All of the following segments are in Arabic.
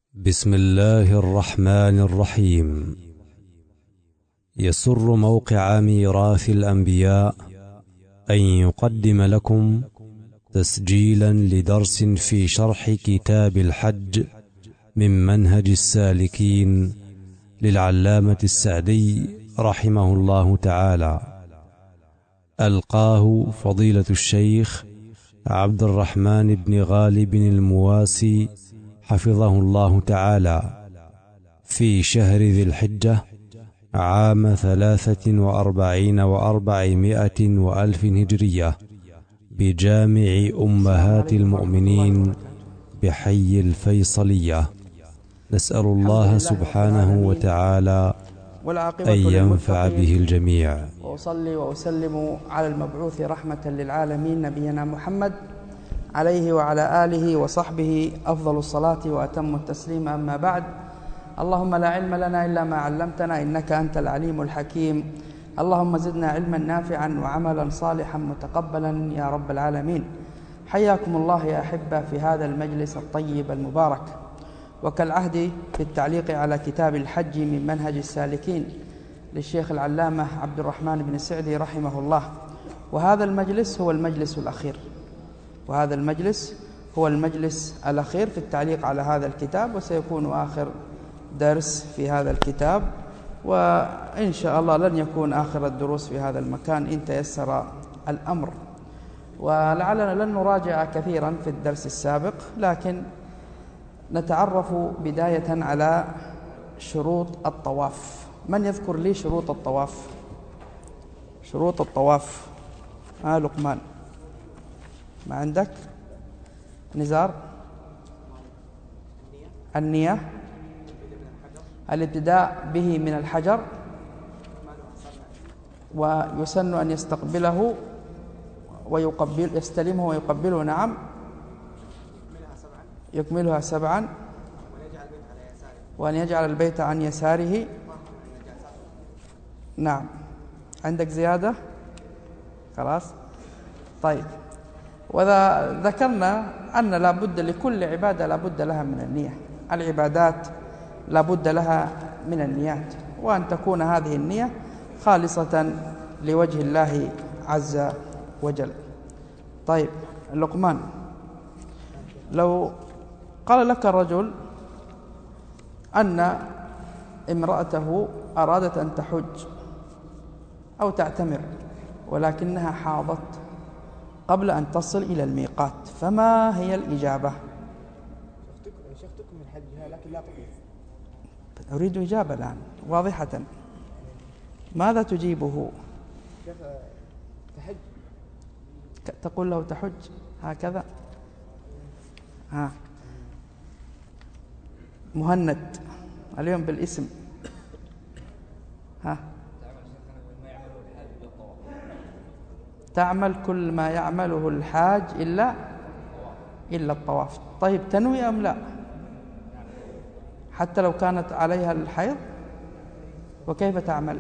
بسم الله الرحمن الرحيم. يسر موقع ميراث الأنبياء أن يقدم لكم تسجيلا لدرس في شرح كتاب الحج من منهج السالكين للعلامة السعدي رحمه الله تعالى. ألقاه فضيلة الشيخ عبد الرحمن بن غالب المواسي حفظه الله تعالى في شهر ذي الحجة عام 43 و400 وألف هجرية بجامع أمهات المؤمنين بحي الفيصلية. نسأل الله سبحانه وتعالى أن ينفع به الجميع. وأصلي وأسلم على المبعوث رحمة للعالمين نبينا محمد عليه وعلى آله وصحبه أفضل الصلاة وأتم التسليم. أما بعد، اللهم لا علم لنا إلا ما علمتنا إنك أنت العليم الحكيم. اللهم زدنا علما نافعا وعملا صالحا متقبلا يا رب العالمين. حياكم الله يا أحبة في هذا المجلس الطيب المبارك. وكالعهد في التعليق على كتاب الحج من منهج السالكين للشيخ العلامة عبد الرحمن بن السعدي رحمه الله. وهذا المجلس هو المجلس الأخير في التعليق على هذا الكتاب، وسيكون آخر درس في هذا الكتاب، وإن شاء الله لن يكون آخر الدروس في هذا المكان إن تيسر الأمر. ولعلنا لن نراجع كثيرا في الدرس السابق، لكن نتعرف بداية على شروط الطواف. من يذكر لي شروط الطواف؟ شروط الطواف. لقمان، ما عندك؟ نزار؟ النية، الابتداء به من الحجر، ويسن أن يستقبله يستلمه ويقبله. نعم، يكملها 7، وأن يجعل البيت عن يساره. نعم، عندك زيادة؟ خلاص، طيب. وذكرنا أن لا بد لكل عبادة لا بد لها من النية. العبادات لا بد لها من النيات، وأن تكون هذه النية خالصة لوجه الله عز وجل. طيب لقمان، لو قال لك الرجل أن امرأته أرادت أن تحج أو تعتمر، ولكنها حاضت قبل أن تصل إلى الميقات، فما هي الإجابة؟ شفتكم من حجها لكن لا تطيف. أريد إجابة الآن واضحة. ماذا تجيبه؟ كيف تحج؟ تقول له تحج هكذا. مهند اليوم بالاسم. تعمل كل ما يعمله الحاج إلا الطواف. طيب تنوي أم لا؟ حتى لو كانت عليها الحيض؟ وكيف تعمل؟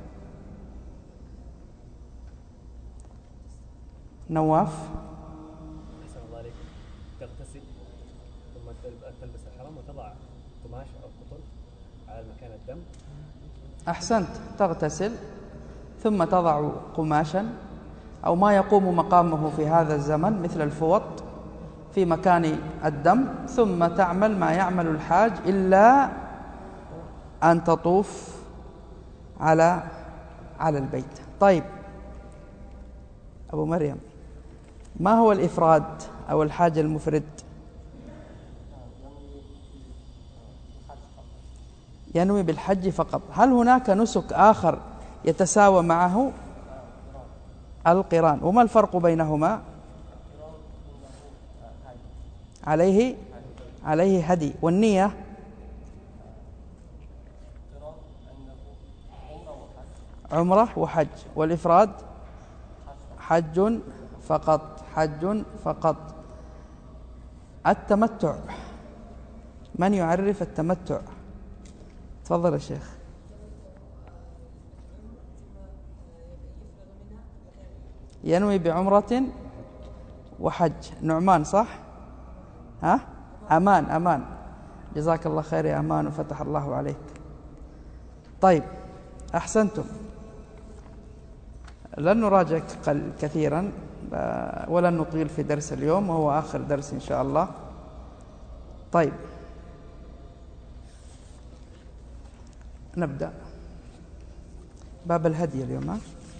نواف؟ أحسن الله عليك. تغتسل ثم تلبس الحرم وتضع قماش أو قطن على مكان الدم. أحسنت، تغتسل ثم تضع قماشا أو ما يقوم مقامه في هذا الزمن مثل الفوط في مكان الدم، ثم تعمل ما يعمل الحاج إلا أن تطوف على البيت. طيب أبو مريم، ما هو الإفراد أو الحاج المفرد؟ ينوي بالحج فقط. هل هناك نسك آخر يتساوى معه؟ القران. وما الفرق بينهما؟ عليه هدي. والنية؟ عمرة وحج. والإفراد؟ حج فقط. التمتع، من يعرف التمتع؟ تفضل يا شيخ. ينوي بعمرة وحج. نعمان صح؟ أمان جزاك الله خير يا أمان وفتح الله عليك. طيب أحسنتم. لن نراجع كثيرا ولن نطيل في درس اليوم وهو آخر درس إن شاء الله. طيب نبدأ باب الهدي اليوم.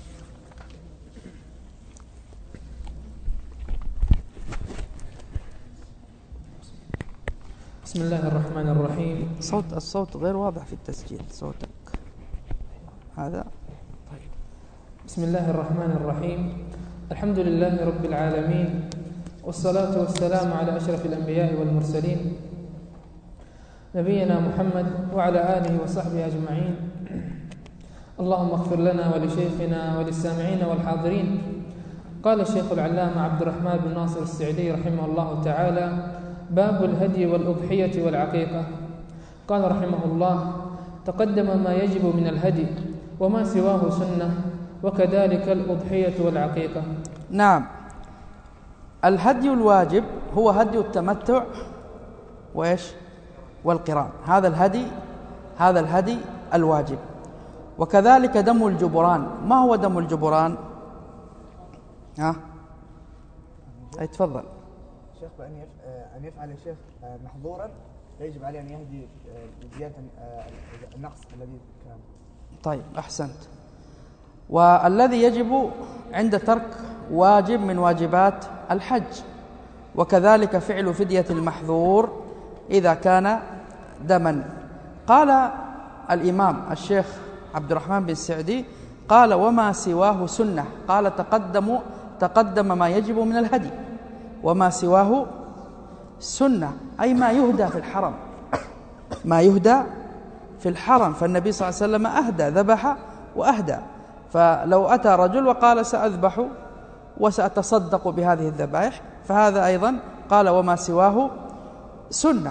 بسم الله الرحمن الرحيم. الصوت غير واضح في التسجيل صوتك هذا. طيب. بسم الله الرحمن الرحيم. الحمد لله رب العالمين، والصلاة والسلام على أشرف الأنبياء والمرسلين نبينا محمد وعلى آله وصحبه أجمعين. اللهم اغفر لنا ولشيخنا وللسامعين والحاضرين. قال الشيخ العلامة عبد الرحمن بن ناصر السعدي رحمه الله تعالى: باب الهدي والأضحية والعقيقة. قال رحمه الله: تقدم ما يجب من الهدي وما سواه سنة، وكذلك الأضحية والعقيقة. نعم، الهدي الواجب هو هدي التمتع وإيش والقران، هذا الهدي الواجب. وكذلك دم الجبران. ما هو دم الجبران؟ أي تفضل. الشيخ أن يفعل الشيخ محظورا يجب عليه أن يهدي زيادة النقص الذي كان. طيب أحسنت. والذي يجب عند ترك واجب من واجبات الحج، وكذلك فعل فدية المحظور إذا كان دما. قال الإمام الشيخ عبد الرحمن بن السعدي قال: وما سواه سنة. قال تقدم ما يجب من الهدي، وما سواه سنة، أي ما يهدى في الحرم، ما يهدى في الحرم. فالنبي صلى الله عليه وسلم أهدى، ذبح وأهدى. فلو أتى رجل وقال سأذبح وسأتصدق بهذه الذبائح فهذا أيضا قال وما سواه سنة.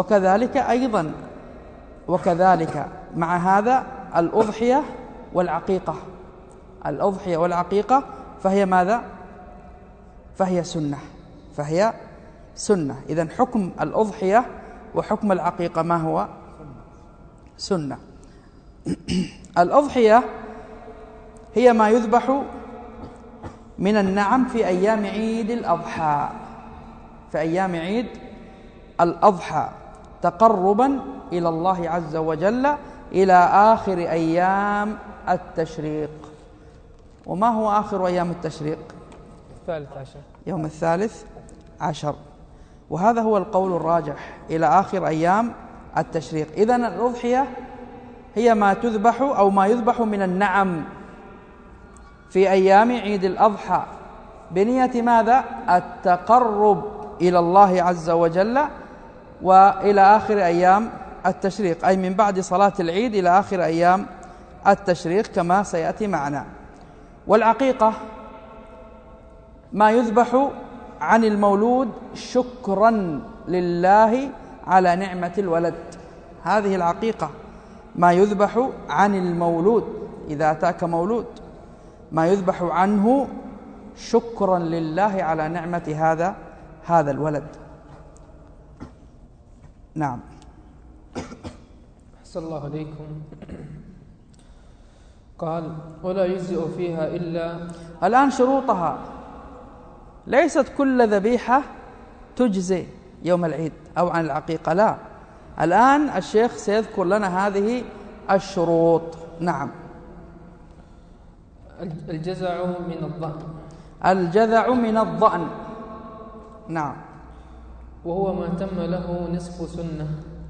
وكذلك مع هذا الأضحية والعقيقة. الأضحية والعقيقة فهي ماذا؟ فهي سنة. إذن حكم الأضحية وحكم العقيقة ما هو؟ سنة. الأضحية هي ما يذبح من النعم في أيام عيد الأضحى، تقربا إلى الله عز وجل إلى آخر أيام التشريق. وما هو آخر أيام التشريق؟ 13 يوم 13، وهذا هو القول الراجح، إلى آخر أيام التشريق. إذن الأضحية هي ما تذبح أو ما يذبح من النعم في أيام عيد الأضحى بنية ماذا؟ التقرب إلى الله عز وجل وإلى آخر أيام التشريق، أي من بعد صلاة العيد إلى آخر أيام التشريق كما سيأتي معنا. والعقيقة ما يذبح عن المولود شكرا لله على نعمة الولد. هذه العقيقة ما يذبح عن المولود، إذا أتاك مولود ما يذبح عنه شكرا لله على نعمة هذا الولد. نعم. أحسن الله عليكم. قال: ولا يجزئ فيها إلا. الآن شروطها، ليست كل ذبيحة تجزي يوم العيد أو عن العقيقة، لا. الآن الشيخ سيذكر لنا هذه الشروط. نعم. الجزع من الضأن. نعم. وهو ما تم له نصف سنة.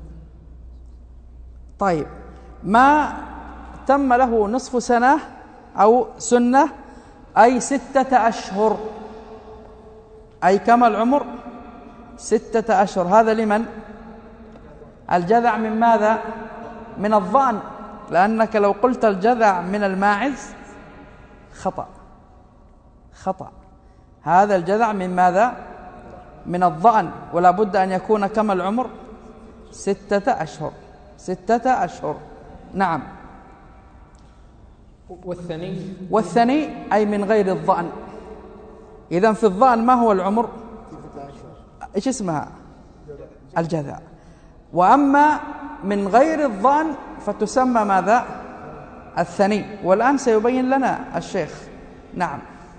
طيب، ما تم له نصف سنة أو سنة أي 6 أشهر، أي كم العمر؟ 6 أشهر. هذا لمن؟ الجذع من ماذا؟ من الضأن، لأنك لو قلت الجذع من الماعز خطأ. هذا الجذع من ماذا؟ من الضأن، ولا بد أن يكون كم العمر؟ 6 أشهر. 6 أشهر. نعم. والثني أي من غير الضأن. إذن في الضأن ما هو العمر؟ إيش اسمها؟ الجذع. وأما من غير الضأن فتسمى ماذا؟ الثني، والآن سيبين لنا الشيخ. نعم.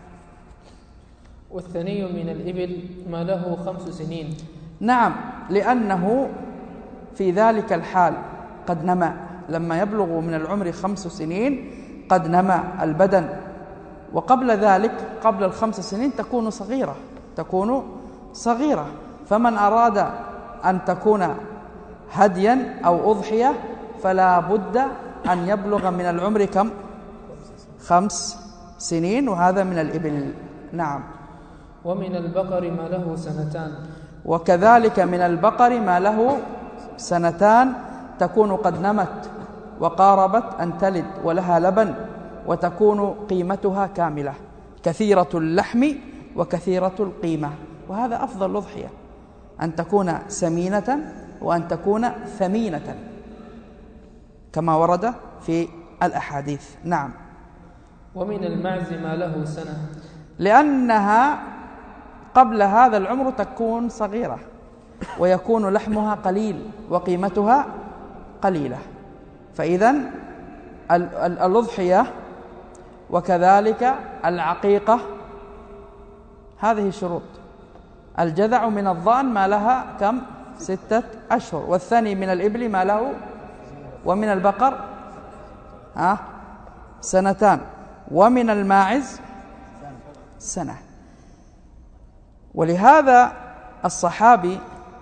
والثني من الإبل ما له 5 سنين. نعم، لأنه في ذلك الحال قد نمى، لما يبلغ من العمر 5 سنين قد نمى البدن، وقبل ذلك قبل ال5 سنين تكون صغيرة، فمن أراد أن تكون هديا أو أضحية فلا بد أن يبلغ من العمر كم؟ 5 سنين، وهذا من الإبل. نعم. ومن البقر ما له 2 سنين. وكذلك من البقر ما له 2 سنين تكون قد نمت وقاربت أن تلد ولها لبن، وتكون قيمتها كاملة، كثيرة اللحم وكثيرة القيمة، وهذا أفضل الأضحية، أن تكون سمينة وأن تكون ثمينة كما ورد في الأحاديث. نعم. ومن المعز ما له 1 سنة. لأنها قبل هذا العمر تكون صغيرة ويكون لحمها قليل وقيمتها قليلة، فإذن الأضحية وكذلك العقيقة هذه شروط. الجذع من الضأن ما لها كم؟ 6 أشهر، والثني من الإبل ما له، ومن البقر 2 سنين، ومن الماعز 1 سنة. ولهذا الصحابي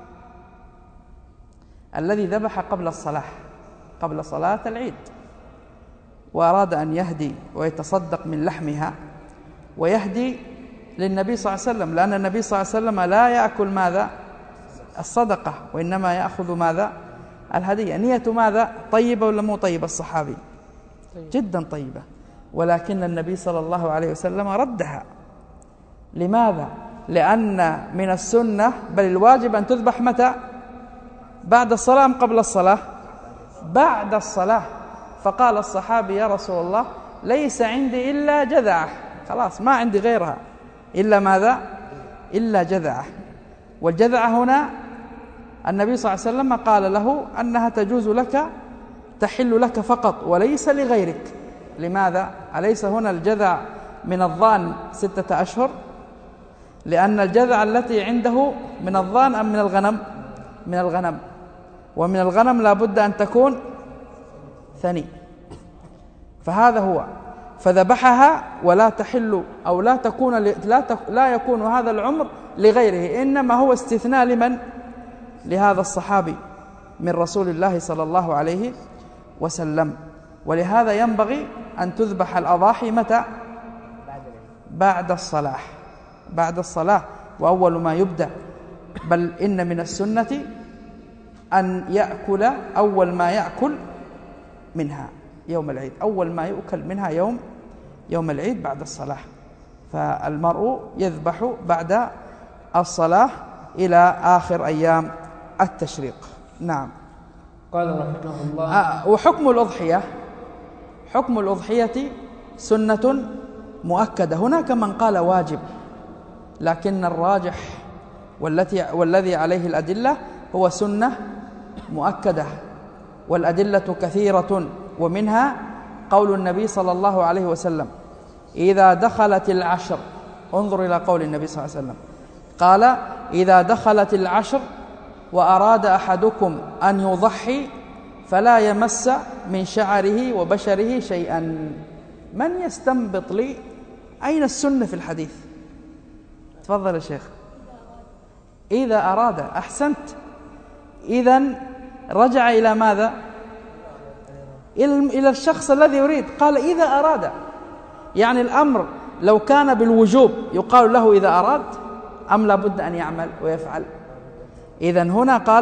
الذي ذبح قبل صلاة العيد وأراد أن يهدي ويتصدق من لحمها ويهدي للنبي صلى الله عليه وسلم، لأن النبي صلى الله عليه وسلم لا يأكل ماذا؟ الصدقة، وإنما يأخذ ماذا؟ الهدية. نية ماذا؟ طيبة ولا مو طيبة؟ الصحابي جدا طيبة، ولكن النبي صلى الله عليه وسلم ردها. لماذا؟ لأن من السنة بل الواجب أن تذبح متى؟ بعد الصلاة أم قبل الصلاة؟ بعد الصلاة. فقال الصحابي: يا رسول الله ليس عندي إلا جذعة، خلاص ما عندي غيرها إلا ماذا؟ إلا جذعة. والجذعة هنا النبي صلى الله عليه وسلم قال له أنها تجوز لك، تحل لك فقط وليس لغيرك. لماذا؟ أليس هنا الجذع من الضأن 6 أشهر؟ لأن الجذع التي عنده من الضأن أم من الغنم؟ من الغنم، ومن الغنم لا بد أن تكون ثني، فهذا هو. فذبحها ولا تحل أو لا يكون هذا العمر لغيره، إنما هو استثناء لمن؟ لهذا الصحابي من رسول الله صلى الله عليه وسلم. ولهذا ينبغي أن تذبح الأضاحي متى؟ بعد الصلاة. بعد الصلاة، وأول ما يبدأ، بل إن من السنة أن يأكل أول ما يأكل منها يوم العيد، أول ما يؤكل منها يوم العيد بعد الصلاة. فالمرء يذبح بعد الصلاة إلى آخر أيام التشريق. نعم. قال رحمه الله: حكم الأضحية سنة مؤكدة. هناك من قال واجب، لكن الراجح والذي عليه الأدلة هو سنة مؤكدة، والأدلة كثيرة، ومنها قول النبي صلى الله عليه وسلم: إذا دخلت العشر، انظر إلى قول النبي صلى الله عليه وسلم، قال: إذا دخلت العشر وأراد أحدكم أن يضحي فلا يمس من شعره وبشره شيئا. من يستنبط لي أين السنة في الحديث؟ تفضل يا شيخ. إذا أراد، أحسنت. إذن رجع إلى ماذا؟ إلى الشخص الذي يريد. قال إذا أراد، يعني الأمر لو كان بالوجوب يقال له إذا أراد، أم لا بد أن يعمل ويفعل؟ إذن هنا قال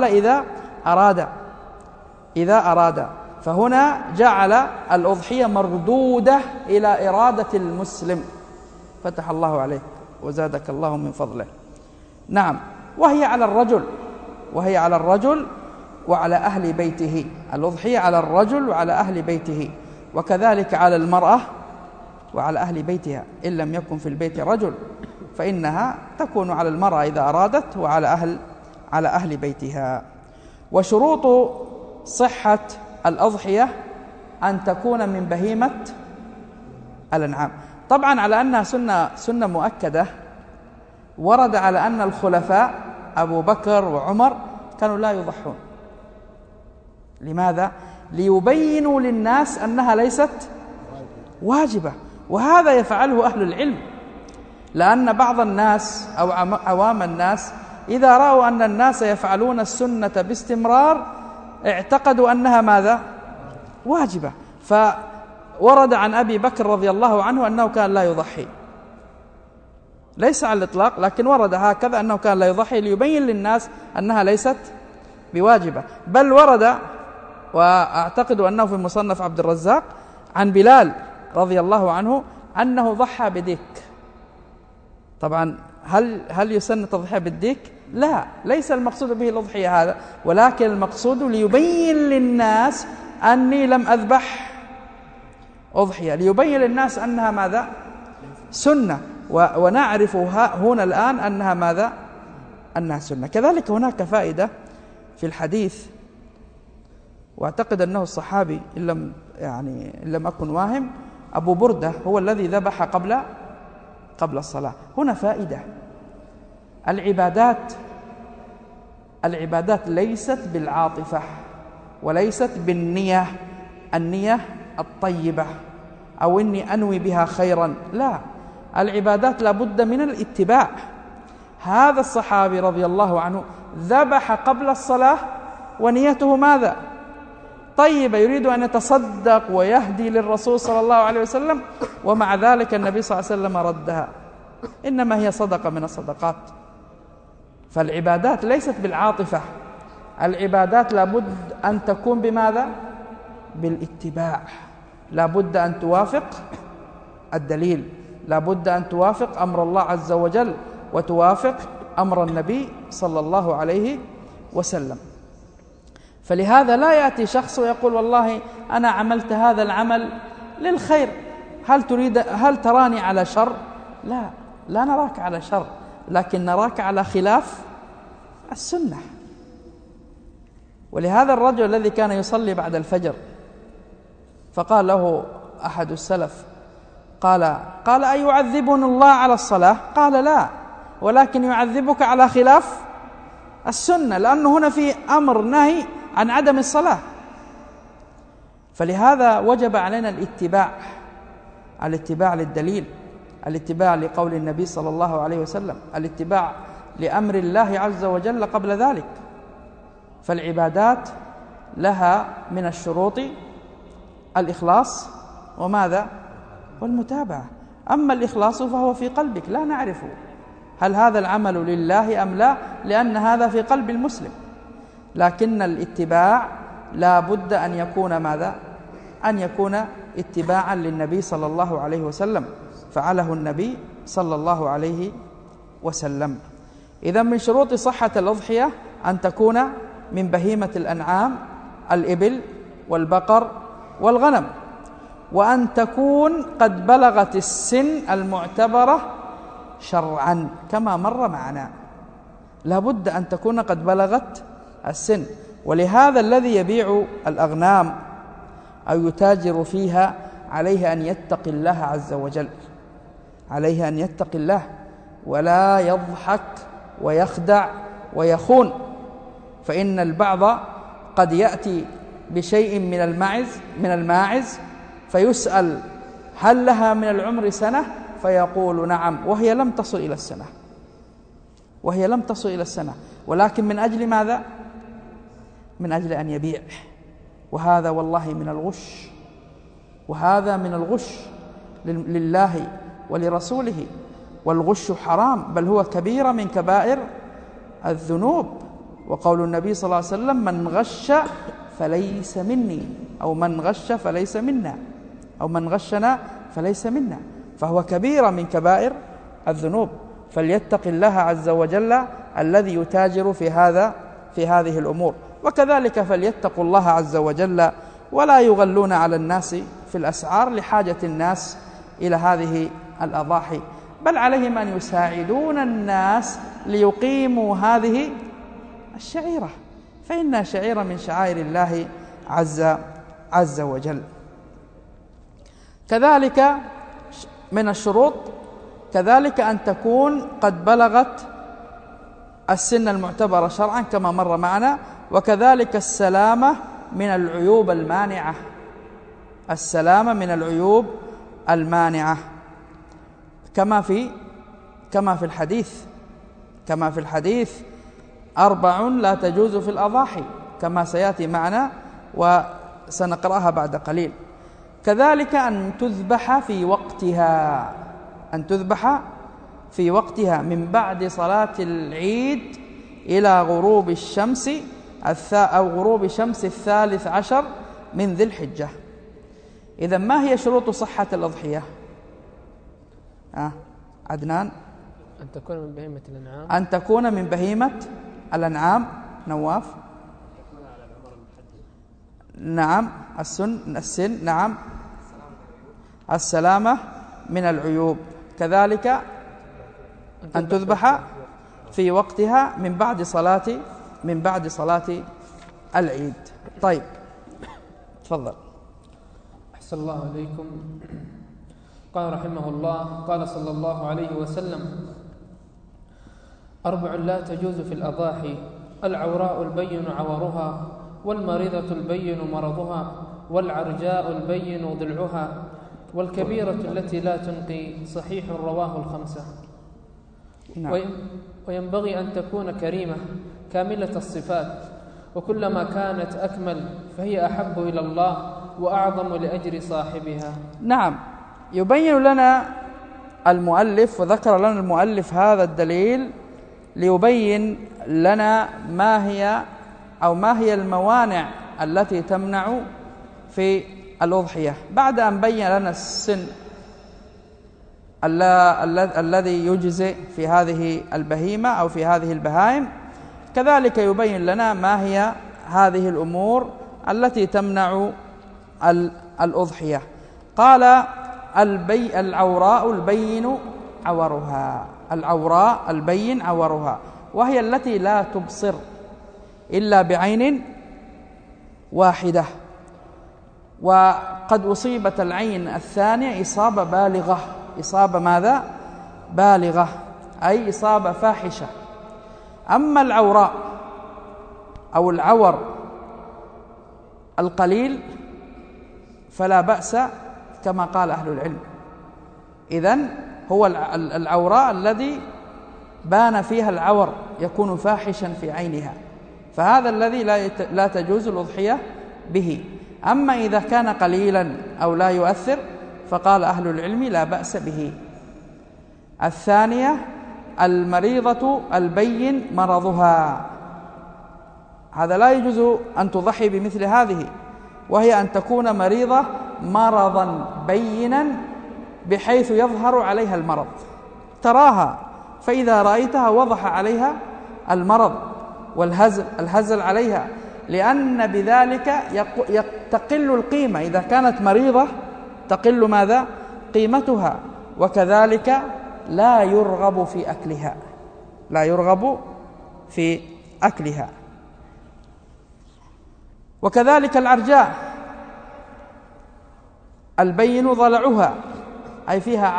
إذا أراد، فهنا جعل الأضحية مردودة إلى إرادة المسلم. فتح الله عليك وزادك الله من فضله. نعم. وهي على الرجل وعلى أهل بيته. الأضحية على الرجل وعلى أهل بيته، وكذلك على المرأة وعلى أهل بيتها. إن لم يكن في البيت رجل فإنها تكون على المرأة إذا أرادت، وعلى أهل بيتها. وشروط صحة الأضحية أن تكون من بهيمة الأنعام. طبعا على أنها سنة مؤكدة، ورد على أن الخلفاء أبو بكر وعمر كانوا لا يضحون. لماذا؟ ليبينوا للناس أنها ليست واجبة، وهذا يفعله أهل العلم، لأن بعض الناس أو عوام الناس إذا رأوا أن الناس يفعلون السنة باستمرار اعتقدوا أنها ماذا؟ واجبة. فورد عن أبي بكر رضي الله عنه أنه كان لا يضحي، ليس على الإطلاق، لكن ورد هكذا أنه كان لا يضحي ليبين للناس أنها ليست بواجبة. بل ورد، وأعتقد أنه في مصنف عبد الرزاق، عن بلال رضي الله عنه أنه ضحى بديك. طبعا هل يسن تضحية بالديك؟ لا، ليس المقصود به الأضحية هذا، ولكن المقصود ليبين للناس أني لم أذبح أضحية، ليبين للناس أنها ماذا؟ سنة، ونعرف هنا الآن أنها ماذا؟ أنها سنة. كذلك هناك فائدة في الحديث، واعتقد أنه الصحابي إن لم أكن واهم، أبو بردة هو الذي ذبح قبل الصلاة. هنا فائدة: العبادات ليست بالعاطفة وليست بالنية، النية الطيبة أو إني أنوي بها خيرا، لا، العبادات لابد من الاتباع. هذا الصحابي رضي الله عنه ذبح قبل الصلاة ونيته ماذا؟ طيبة، يريد أن يتصدق ويهدي للرسول صلى الله عليه وسلم، ومع ذلك النبي صلى الله عليه وسلم ردها، إنما هي صدقة من الصدقات. فالعبادات ليست بالعاطفة، العبادات لابد أن تكون بماذا؟ بالاتباع، لابد أن توافق الدليل، لابد أن توافق أمر الله عز وجل وتوافق أمر النبي صلى الله عليه وسلم. فلهذا لا يأتي شخص ويقول والله أنا عملت هذا العمل للخير، هل تراني على شر؟ لا نراك على شر، لكن نراك على خلاف السنة. ولهذا الرجل الذي كان يصلي بعد الفجر فقال له أحد السلف، قال أيعذبني الله على الصلاة؟ قال لا، ولكن يعذبك على خلاف السنة، لأنه هنا في أمر نهي عن عدم الصلاة. فلهذا وجب علينا الاتباع للدليل، الاتباع لقول النبي صلى الله عليه وسلم، الاتباع لأمر الله عز وجل قبل ذلك. فالعبادات لها من الشروط الإخلاص وماذا؟ والمتابعة. أما الإخلاص فهو في قلبك، لا نعرف هل هذا العمل لله أم لا، لأن هذا في قلب المسلم. لكن الاتباع لا بد أن يكون ماذا؟ أن يكون اتباعا للنبي صلى الله عليه وسلم، فعله النبي صلى الله عليه وسلم. إذن من شروط صحة الأضحية أن تكون من بهيمة الأنعام، الإبل والبقر والغنم، وأن تكون قد بلغت السن المعتبرة شرعا كما مر معنا، لابد أن تكون قد بلغت السن. ولهذا الذي يبيع الأغنام أو يتاجر فيها عليه أن يتقي الله عز وجل، عليه أن يتقي الله ولا يضحك ويخدع ويخون. فإن البعض قد يأتي بشيء من الماعز فيسأل هل لها من العمر سنة؟ فيقول نعم، وهي لم تصل إلى السنة، ولكن من أجل ماذا؟ من أجل أن يبيع. وهذا والله من الغش، وهذا من الغش لله ولرسوله، والغش حرام، بل هو كبيرة من كبائر الذنوب. وقول النبي صلى الله عليه وسلم من غش فليس مني، أو من غش فليس منا، أو من غشنا فليس منا، فهو كبيرة من كبائر الذنوب. فليتق الله عز وجل الذي يتاجر في هذه الأمور. وكذلك فليتقوا الله عز وجل ولا يغلون على الناس في الأسعار لحاجة الناس إلى هذه الأضاحي، بل عليهم أن يساعدون الناس ليقيموا هذه الشعيرة. فإنها شعيرة من شعائر الله عز وجل. كذلك من الشروط كذلك أن تكون قد بلغت السن المعتبرة شرعا كما مر معنا، وكذلك السلامة من العيوب المانعة، السلامة من العيوب المانعة كما في الحديث 4 لا تجوز في الأضاحي كما سيأتي معنا وسنقرأها بعد قليل. كذلك أن تذبح في وقتها من بعد صلاة العيد إلى غروب الشمس أو غروب شمس 13 من ذي الحجة. إذا ما هي شروط صحة الأضحية؟ عدنان. أن تكون من بهيمة الأنعام. أن تكون من بهيمة الأنعام. نواف. نعم. السن. نعم. السلامة من العيوب. كذلك أن تذبح في وقتها من بعد صلاة العيد. طيب تفضل. أحسن الله عليكم. قال رحمه الله: قال صلى الله عليه وسلم: 4 لا تجوز في الأضاحي: العوراء البين عورها، والمريضة البين مرضها، والعرجاء البين ضلعها، والكبيرة التي لا تنقي. صحيح رواه الخمسة. نعم. وينبغي أن تكون كريمة كاملة الصفات، وكلما كانت أكمل فهي أحب إلى الله وأعظم لأجر صاحبها. نعم. يبين لنا المؤلف، وذكر لنا المؤلف هذا الدليل ليبين لنا ما هي الموانع التي تمنع في الأضحية، بعد أن بين لنا السن الذي يجزئ في هذه البهيمة أو في هذه البهائم. كذلك يبين لنا ما هي هذه الأمور التي تمنع الأضحية. قال: العوراء البين عورها. العوراء البين عورها، وهي التي لا تبصر إلا بعين واحدة، وقد أصيبت العين الثانية إصابة بالغة. إصابة ماذا؟ بالغة، أي إصابة فاحشة. أما العوراء أو العور القليل فلا بأس كما قال أهل العلم. إذن هو العوراء الذي بان فيها العور يكون فاحشا في عينها، فهذا الذي لا تجوز الأضحية به. أما إذا كان قليلا أو لا يؤثر فقال أهل العلم لا بأس به. الثانية المريضة البين مرضها، هذا لا يجوز أن تضحي بمثل هذه، وهي أن تكون مريضة مرضا بينا بحيث يظهر عليها المرض، تراها فإذا رأيتها وضح عليها المرض والهزل عليها، لأن بذلك تقل القيمة. إذا كانت مريضة تقل ماذا؟ قيمتها. وكذلك لا يرغب في أكلها. وكذلك العرجاء البين ضلعها، أي فيها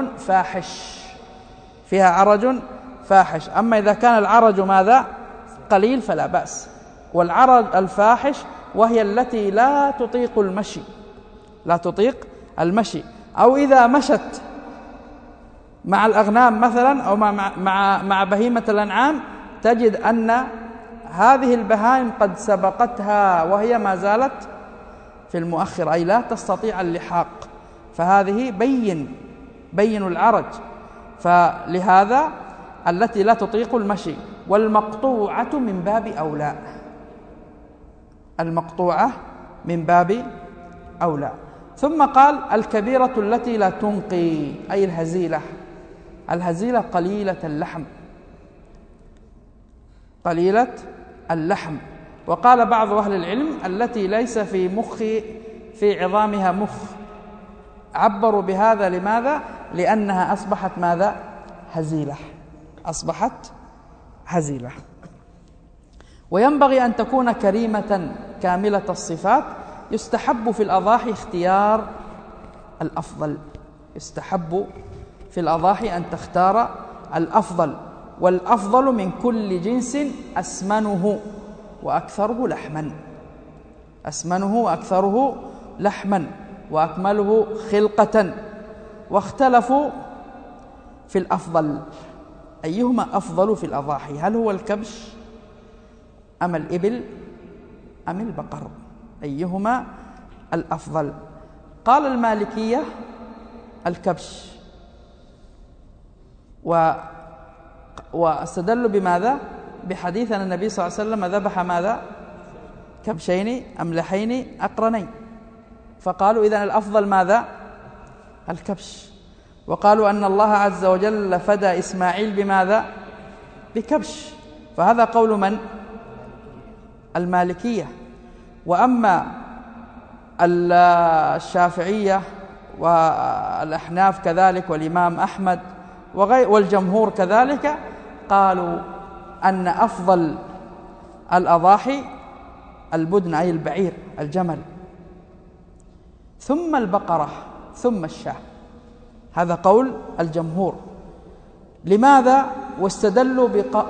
عرج فاحش. أما إذا كان العرج ماذا؟ قليل فلا بأس. والعرج الفاحش وهي التي لا تطيق المشي، أو إذا مشت مع الأغنام مثلا أو مع بهيمة الأنعام تجد أن هذه البهائم قد سبقتها وهي ما زالت في المؤخر، أي لا تستطيع اللحاق، فهذه بين العرج. فلهذا التي لا تطيق المشي. والمقطوعة من باب أولى، المقطوعة من باب أولى. ثم قال: الكبيرة التي لا تنقي، أي الهزيلة قليلة اللحم. وقال بعض أهل العلم: التي ليس في عظامها مخ. عبروا بهذا لماذا؟ لأنها أصبحت ماذا؟ هزيلة. وينبغي أن تكون كريمة كاملة الصفات. يستحب في الأضاحي اختيار الأفضل، يستحب في الأضاحي أن تختار الأفضل، والأفضل من كل جنس أسمنه وأكثره لحما، أسمنه وأكثره لحما وأكمله خلقة. واختلفوا في الأفضل، أيهما أفضل في الأضاحي؟ هل هو الكبش أم الإبل أم البقر؟ أيهما الأفضل؟ قال المالكية الكبش، واستدلوا بماذا؟ بحديث أن النبي صلى الله عليه وسلم ذبح ماذا؟ كبشين أملحين أقرنين، فقالوا إذن الأفضل ماذا؟ الكبش. وقالوا أن الله عز وجل فدى إسماعيل بماذا؟ بكبش، فهذا قول من؟ المالكية. وأما الشافعية والأحناف كذلك والإمام أحمد والجمهور كذلك قالوا أن أفضل الأضاحي البدن أي البعير الجمل، ثم البقرة، ثم الشاة. هذا قول الجمهور. لماذا؟ واستدلوا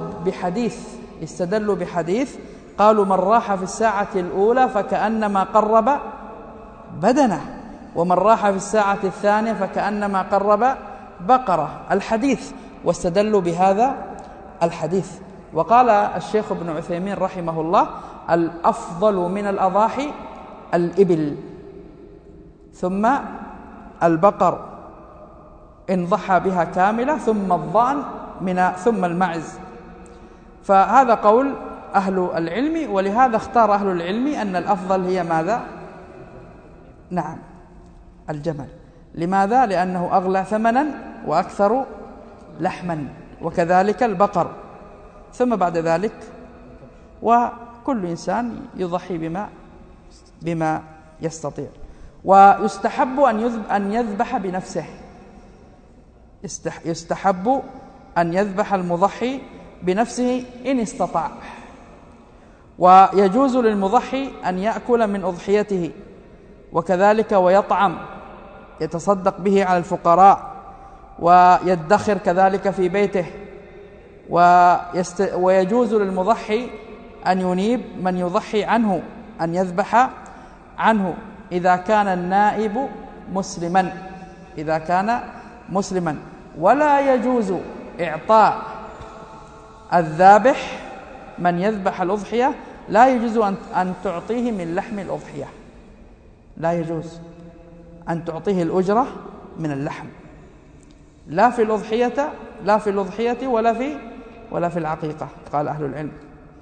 بحديث قالوا من راح في الساعة الأولى فكأنما قرب بدنه، ومن راح في الساعة الثانية فكأنما قرب بقرة، الحديث، واستدلوا بهذا الحديث. وقال الشيخ ابن عثيمين رحمه الله الأفضل من الأضاحي الإبل، ثم البقر إن ضحى بها كاملة، ثم الضأن، ثم المعز. فهذا قول أهل العلم، ولهذا اختار أهل العلم أن الأفضل هي ماذا؟ نعم، الجمل. لماذا؟ لأنه أغلى ثمنا وأكثر لحما، وكذلك البقر. ثم بعد ذلك وكل إنسان يضحي بما يستطيع. ويستحب أن يذبح بنفسه، يستحب أن يذبح المضحي بنفسه إن استطاع. ويجوز للمضحي أن يأكل من أضحيته، وكذلك ويطعم، يتصدق به على الفقراء، ويدخر كذلك في بيته. ويجوز للمضحي أن ينيب من يضحي عنه، أن يذبح عنه إذا كان النائب مسلما، إذا كان مسلما. ولا يجوز إعطاء الذابح من يذبح الأضحية، لا يجوز أن تعطيه من لحم الأضحية، لا يجوز أن تعطيه الأجرة من اللحم، لا في الأضحية ولا في العقيقة، قال أهل العلم.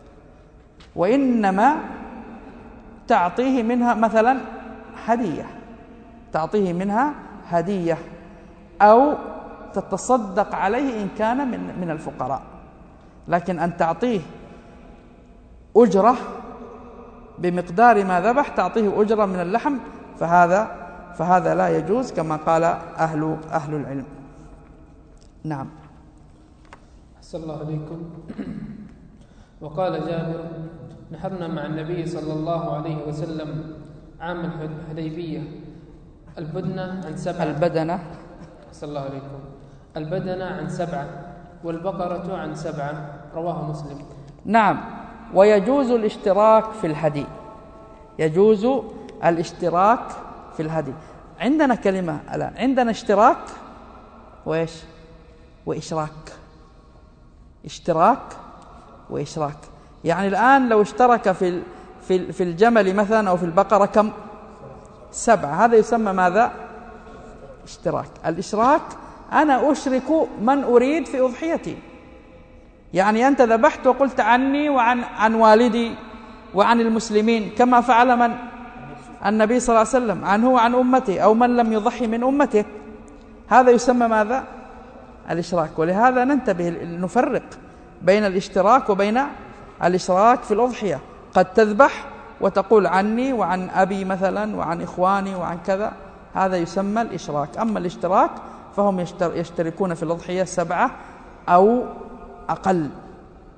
وإنما تعطيه منها مثلا هدية، تعطيه منها هدية، أو تتصدق عليه إن كان من الفقراء. لكن أن تعطيه أجرة بمقدار ما ذبح، تعطيه أجرة من اللحم، فهذا لا يجوز كما قال أهل العلم. نعم. أحسن الله عليكم. وقال جابر: نحرنا مع النبي صلى الله عليه وسلم عام الحديبية البدنة عن 7. البدنة، أحسن الله عليكم، البدنة عن 7 والبقرة عن 7، رواه مسلم. نعم. ويجوز الاشتراك في الهدي، يجوز الاشتراك في الهدي. عندنا كلمة الآن، عندنا اشتراك وإيش؟ وإشراك. اشتراك وإشراك. يعني الآن لو اشترك في الجمل مثلا أو في البقرة كم؟ 7، هذا يسمى ماذا؟ اشتراك. الإشراك أنا أشرك من أريد في أضحيتي، يعني أنت ذبحت وقلت عني وعن والدي وعن المسلمين، كما فعل من؟ النبي صلى الله عليه وسلم، عنه وعن أمته، أو من لم يضحي من أمته. هذا يسمى ماذا؟ الإشراك. ولهذا ننتبه نفرق بين الاشتراك وبين الإشراك في الأضحية. قد تذبح وتقول عني وعن أبي مثلا وعن إخواني وعن كذا، هذا يسمى الإشراك. أما الاشتراك فهم يشتركون في الأضحية 7 أو أقل.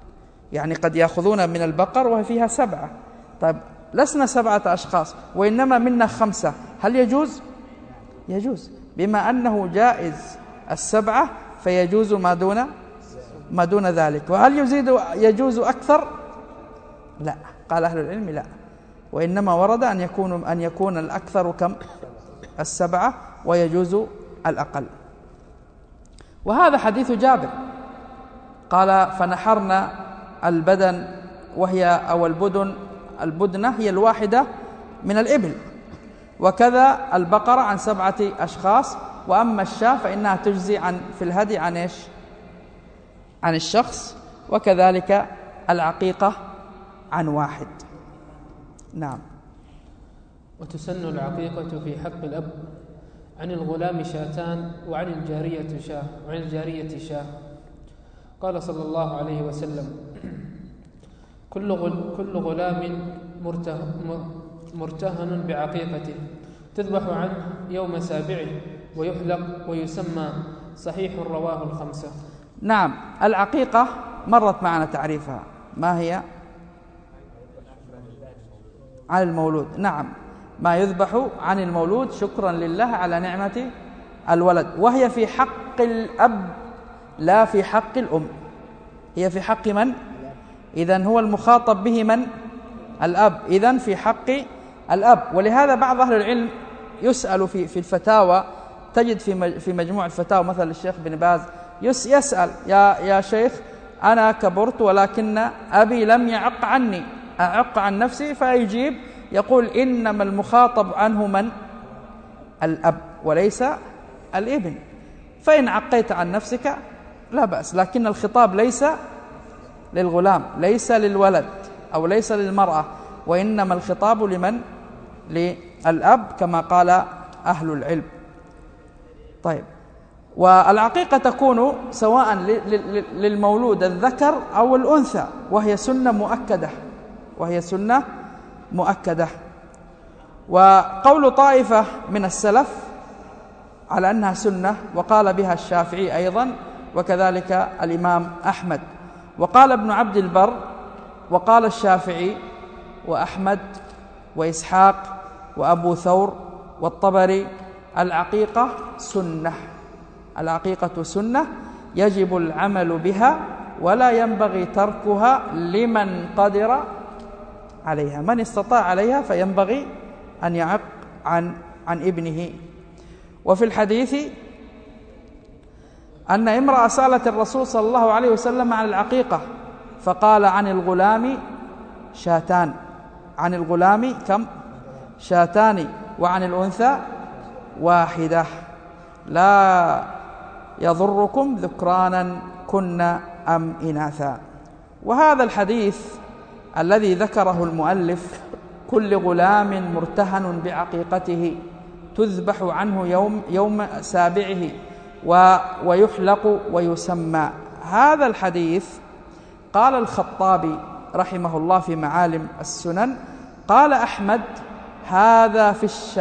يعني قد يأخذون من البقر وهي فيها 7. طيب لسنا 7 أشخاص وإنما منا 5، هل يجوز؟ يجوز، بما أنه جائز 7 فيجوز ما دون ذلك. وهل يجوز أكثر؟ لا، قال أهل العلم لا، وإنما ورد أن يكون الأكثر كم؟ 7، ويجوز الأقل. وهذا حديث جابر قال: فنحرنا البدن وهي أو البدنة هي الواحدة من الإبل، وكذا البقرة عن 7 أشخاص، وأما الشاة فإنها تجزي في الهدي عن إيش؟ عن الشخص، وكذلك العقيقة عن 1. نعم. وتسن العقيقة في حق الأب عن الغلام 2 وعن الجارية شاة. قال صلى الله عليه وسلم: كل غلام مرتهن بعقيقته تذبح عنه يوم 7 ويحلق ويسمى. صحيح رواه 5. نعم. العقيقة مرت معنا تعريفها، ما هي؟ عن المولود. نعم، ما يذبح عن المولود شكرا لله على نعمة الولد، وهي في حق الأب لا في حق الأم. هي في حق من؟ إذن هو المخاطب به من؟ الأب. إذن في حق الأب. ولهذا بعض أهل العلم يسأل في الفتاوى، تجد في مجموع الفتاوى مثلا الشيخ بن باز يسأل: يا شيخ، أنا كبرت ولكن أبي لم يعق عني، أعق عن نفسي؟ فيجيب يقول: إنما المخاطب عنه من؟ الأب وليس الابن. فإن عقيت عن نفسك لا بأس، لكن الخطاب ليس للغلام، ليس للولد أو ليس للمرأة، وإنما الخطاب لمن؟ للأب كما قال أهل العلم. طيب، والعقيقة تكون سواء للمولود الذكر أو الأنثى، وهي سنة مؤكدة. وقول طائفة من السلف على أنها سنة، وقال بها الشافعي أيضا، وكذلك الإمام أحمد، وقال ابن عبد البر، وقال الشافعي وأحمد وإسحاق وأبو ثور والطبري: العقيقة سنة يجب العمل بها ولا ينبغي تركها لمن قدر عليها. من استطاع عليها فينبغي أن يعق عن ابنه. وفي الحديث أن امرأة سألت الرسول صلى الله عليه وسلم عن العقيقة، فقال: عن الغلام 2. عن الغلام كم؟ 2. وعن الأنثى 1. لا يضركم ذكرانا كن أم إناثا. وهذا الحديث الذي ذكره المؤلف: كل غلام مرتهن بعقيقته تذبح عنه يوم 7 ويحلق ويسمى. هذا الحديث قال الخطابي رحمه الله في معالم السنن، قال أحمد: هذا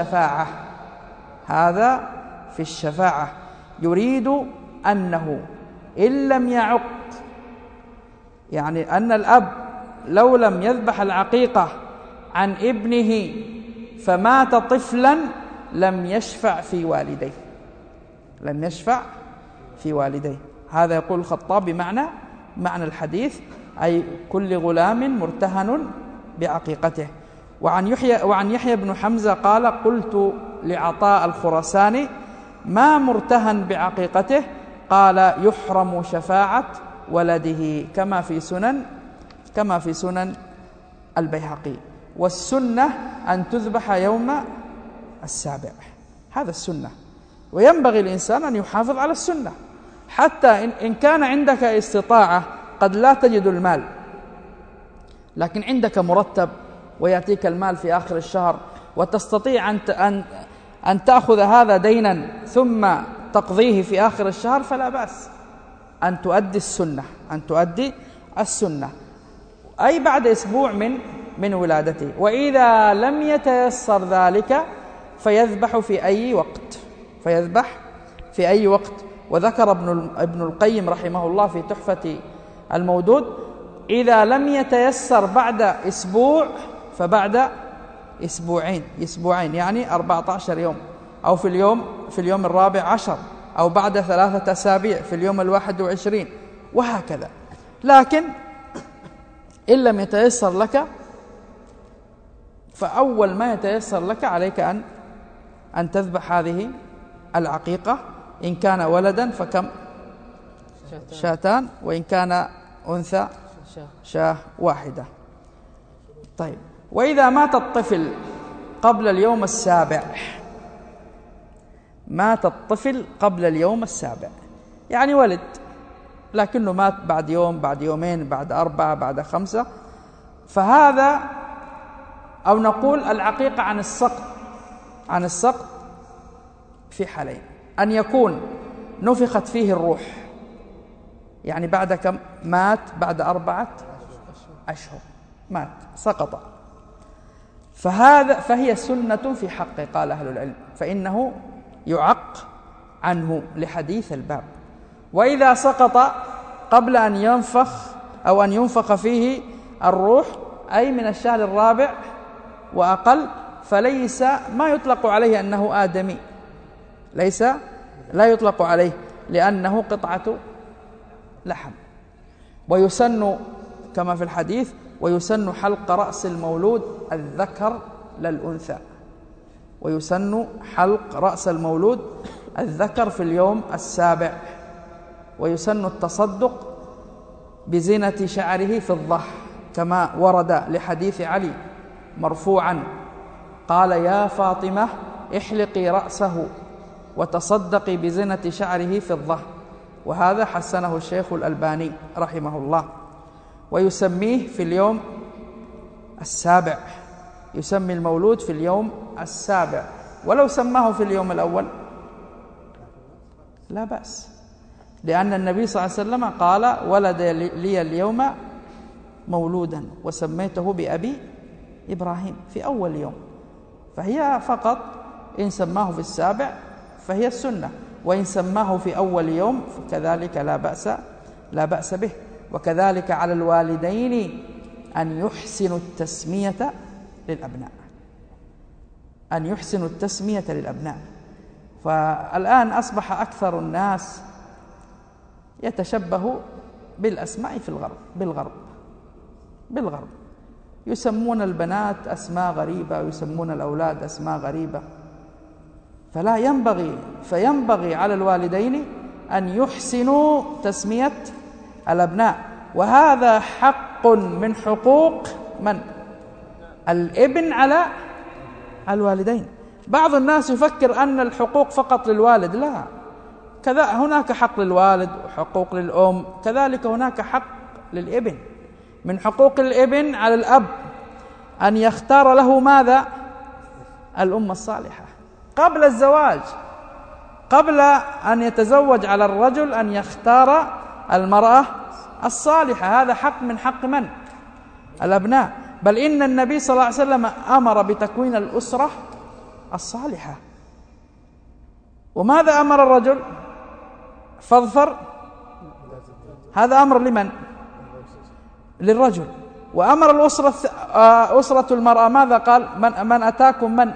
في الشفاعة، يريد أنه إن لم يعق، يعني أن الأب لو لم يذبح العقيقة عن ابنه فمات طفلا لم يشفع في والديه. هذا يقول الخطاب بمعنى الحديث، أي كل غلام مرتهن بعقيقته. وعن يحيى بن حمزة قال: قلت لعطاء الخرساني: ما مرتهن بعقيقته؟ قال: يحرم شفاعة ولده، كما في سنن البيهقي. والسنة أن تذبح يوم 7. هذا السنة، وينبغي الإنسان أن يحافظ على السنة، حتى إن كان عندك استطاعة قد لا تجد المال، لكن عندك مرتب ويأتيك المال في آخر الشهر، وتستطيع أن تأخذ هذا دينا ثم تقضيه في آخر الشهر، فلا بأس أن تؤدي السنة، أي بعد أسبوع من ولادته. وإذا لم يتيسر ذلك فيذبح في أي وقت. وذكر ابن القيم رحمه الله في تحفة المودود إذا لم يتيسر بعد أسبوع فبعد أسبوعين يعني 14 يوم، أو في اليوم الرابع عشر، أو بعد 3 أسابيع في اليوم 21، وهكذا. لكن إن لم يتيسر لك فأول ما يتيسر لك عليك أن تذبح هذه العقيقة. إن كان ولدا فكم؟ شاتان، وإن كان أنثى شاة واحدة. طيب، وإذا مات الطفل قبل اليوم السابع، مات الطفل قبل اليوم السابع، يعني ولد لكنه مات بعد يوم، بعد يومين، بعد 4، بعد 5، فهذا، أو نقول العقيقة عن السقط في حالين: أن يكون نفخت فيه الروح، يعني بعد كم مات؟ بعد 4 أشهر مات، سقط، فهي سنة في حقه، قال أهل العلم، فإنه يعق عنه لحديث الباب. وإذا سقط قبل أن ينفخ أو أن ينفخ فيه الروح، أي من الشهر الرابع وأقل، فليس ما يطلق عليه أنه آدمي، لا يطلق عليه، لأنه قطعة لحم. ويسن كما في الحديث: ويسن حلق رأس المولود الذكر للأنثى، ويسن حلق رأس المولود الذكر في اليوم السابع. ويسن التصدق بزينة شعره في الضحى، كما ورد لحديث علي مرفوعا قال: يا فاطمة احلقي رأسه وتصدقي بزينة شعره في الضحى، وهذا حسنه الشيخ الألباني رحمه الله. ويسميه في اليوم السابع، يسمي المولود في اليوم السابع، ولو سماه في اليوم الأول لا بأس، لأن النبي صلى الله عليه وسلم قال: ولد لي اليوم مولودا وسميته بأبي إبراهيم، في أول يوم. فهي فقط إن سماه في السابع فهي السنة، وإن سماه في أول يوم فكذلك لا بأس به. وكذلك على الوالدين أن يحسنوا التسمية للأبناء، فالآن أصبح أكثر الناس يتشبه بالأسماء في بالغرب، يسمون البنات أسماء غريبة ويسمون الأولاد أسماء غريبة، فينبغي على الوالدين أن يحسنوا تسمية الأبناء، وهذا حق من حقوق من؟ الابن على الوالدين. بعض الناس يفكر أن الحقوق فقط للوالد، لا، كذا هناك حق للوالد وحقوق للأم، كذلك هناك حق للابن. من حقوق الابن على الأب أن يختار له ماذا؟ الأم الصالحة قبل الزواج، قبل أن يتزوج على الرجل أن يختار المرأة الصالحة. هذا حق من حق من؟ الأبناء. بل إن النبي صلى الله عليه وسلم أمر بتكوين الأسرة الصالحة. وماذا أمر الرجل؟ فاظفر، هذا أمر لمن؟ للرجل. وأمر أسرة المرأة ماذا قال؟ من أتاكم من؟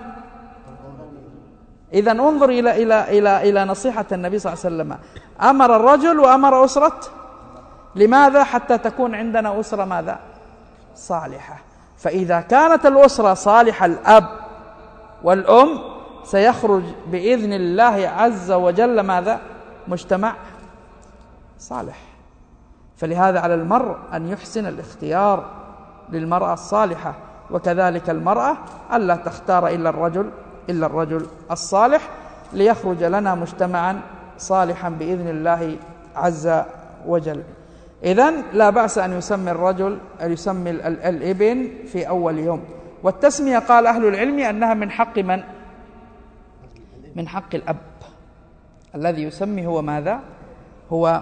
إذن انظر إلى نصيحة النبي صلى الله عليه وسلم، أمر الرجل وأمر أسرة، لماذا؟ حتى تكون عندنا أسرة ماذا؟ صالحة. فإذا كانت الأسرة صالحة، الأب والأم، سيخرج بإذن الله عز وجل ماذا؟ مجتمع صالح. فلهذا على المرء أن يحسن الاختيار للمرأة الصالحة، وكذلك المرأة ألا تختار إلا الرجل الصالح، ليخرج لنا مجتمعا صالحا بإذن الله عز وجل. إذن لا بأس أن يسمي الابن في أول يوم. والتسمية قال أهل العلم أنها من حق من؟ من حق الأب. الذي يسمي هو ماذا؟ هو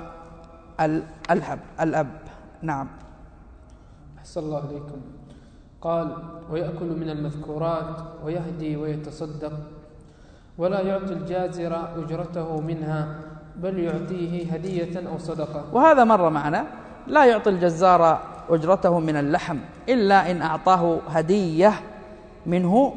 الأب. نعم. أحسن الله عليكم. قال: ويأكل من المذكورات ويهدي ويتصدق، ولا يعطي الجازر أجرته منها، بل يعطيه هدية أو صدقة. وهذا مر معنا، لا يعطي الجزار أجرته من اللحم إلا إن أعطاه هدية منه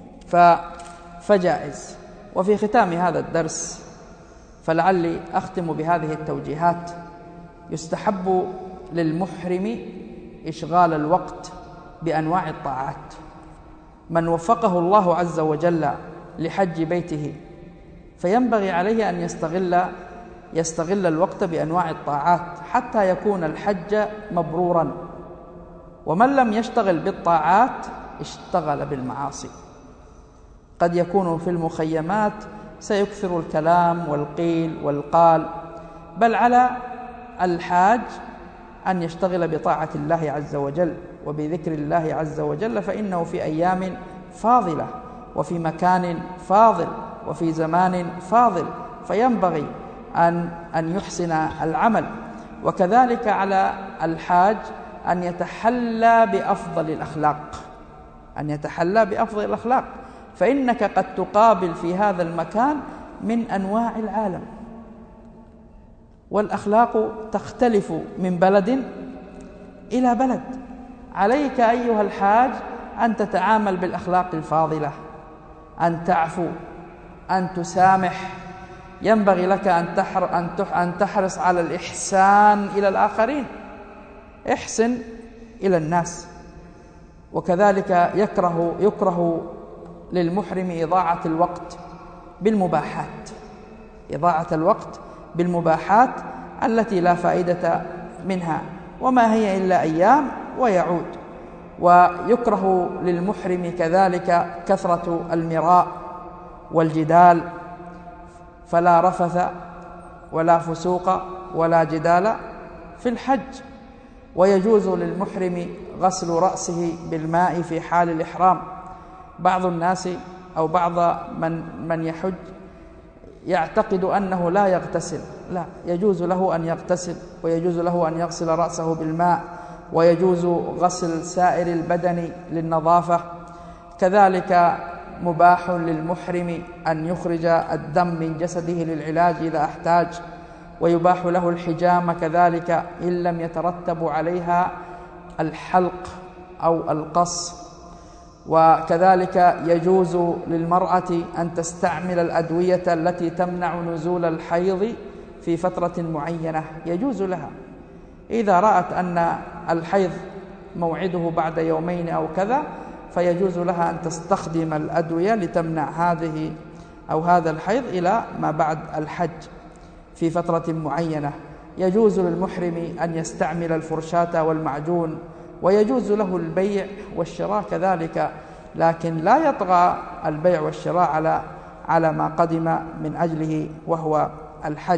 فجائز. وفي ختام هذا الدرس فلعلي أختم بهذه التوجيهات. يستحب للمحرم إشغال الوقت بأنواع الطاعات. من وفقه الله عز وجل لحج بيته فينبغي عليه أن يستغل الوقت بأنواع الطاعات حتى يكون الحج مبرورا. ومن لم يشتغل بالطاعات اشتغل بالمعاصي. قد يكون في المخيمات سيكثر الكلام والقيل والقال، بل على الحاج أن يشتغل بطاعة الله عز وجل وبذكر الله عز وجل، فإنه في أيام فاضلة وفي مكان فاضل وفي زمان فاضل، فينبغي أن يحسن العمل. وكذلك على الحاج أن يتحلى بأفضل الأخلاق، فإنك قد تقابل في هذا المكان من أنواع العالم، والأخلاق تختلف من بلد إلى بلد. عليك أيها الحاج أن تتعامل بالأخلاق الفاضلة، أن تعفو، أن تسامح. ينبغي لك أن تحرص على الإحسان إلى الآخرين، احسن إلى الناس. وكذلك يكره للمحرم إضاعة الوقت بالمباحات التي لا فائدة منها، وما هي إلا أيام ويعود. ويكره للمحرم كذلك كثرة المراء والجدال، فلا رفث ولا فسوق ولا جدال في الحج. ويجوز للمحرم غسل رأسه بالماء في حال الإحرام. بعض الناس أو بعض من يحج يعتقد أنه لا يغتسل، لا، يجوز له أن يغتسل، ويجوز له أن يغسل رأسه بالماء، ويجوز غسل سائر البدن للنظافة. كذلك مباح للمحرم أن يخرج الدم من جسده للعلاج إذا احتاج، ويباح له الحجامة كذلك إن لم يترتب عليها الحلق أو القص. وكذلك يجوز للمرأة أن تستعمل الأدوية التي تمنع نزول الحيض في فترة معينة، يجوز لها إذا رأت أن الحيض موعده بعد يومين أو كذا، فيجوز لها أن تستخدم الأدوية لتمنع هذا الحيض إلى ما بعد الحج في فترة معينة. يجوز للمحرم أن يستعمل الفرشاة والمعجون، ويجوز له البيع والشراء كذلك، لكن لا يطغى البيع والشراء على ما قدم من أجله وهو الحج.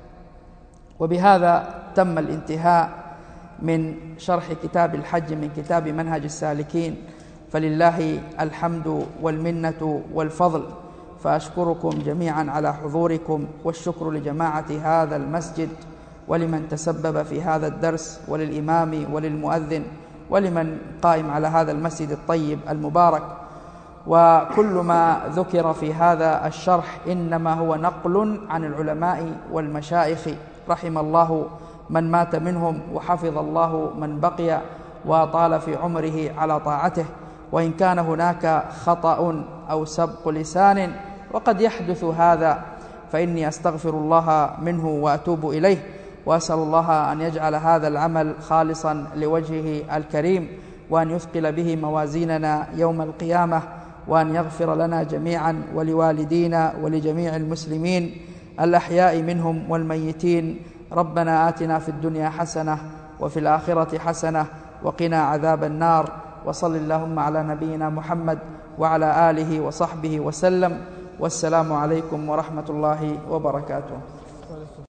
وبهذا تم الانتهاء من شرح كتاب الحج من كتاب منهج السالكين، فلله الحمد والمنة والفضل. فأشكركم جميعا على حضوركم، والشكر لجماعة هذا المسجد ولمن تسبب في هذا الدرس، وللإمام وللمؤذن ولمن قائم على هذا المسجد الطيب المبارك. وكل ما ذكر في هذا الشرح إنما هو نقل عن العلماء والمشايخ، رحم الله من مات منهم، وحفظ الله من بقي وطال في عمره على طاعته. وإن كان هناك خطأ أو سبق لسان وقد يحدث هذا، فإني أستغفر الله منه وأتوب إليه، وأسأل الله أن يجعل هذا العمل خالصا لوجهه الكريم، وأن يثقل به موازيننا يوم القيامة، وأن يغفر لنا جميعا ولوالدينا ولجميع المسلمين الأحياء منهم والميتين. ربنا آتنا في الدنيا حسنة وفي الآخرة حسنة وقنا عذاب النار. وصل اللهم على نبينا محمد وعلى آله وصحبه وسلم، والسلام عليكم ورحمة الله وبركاته.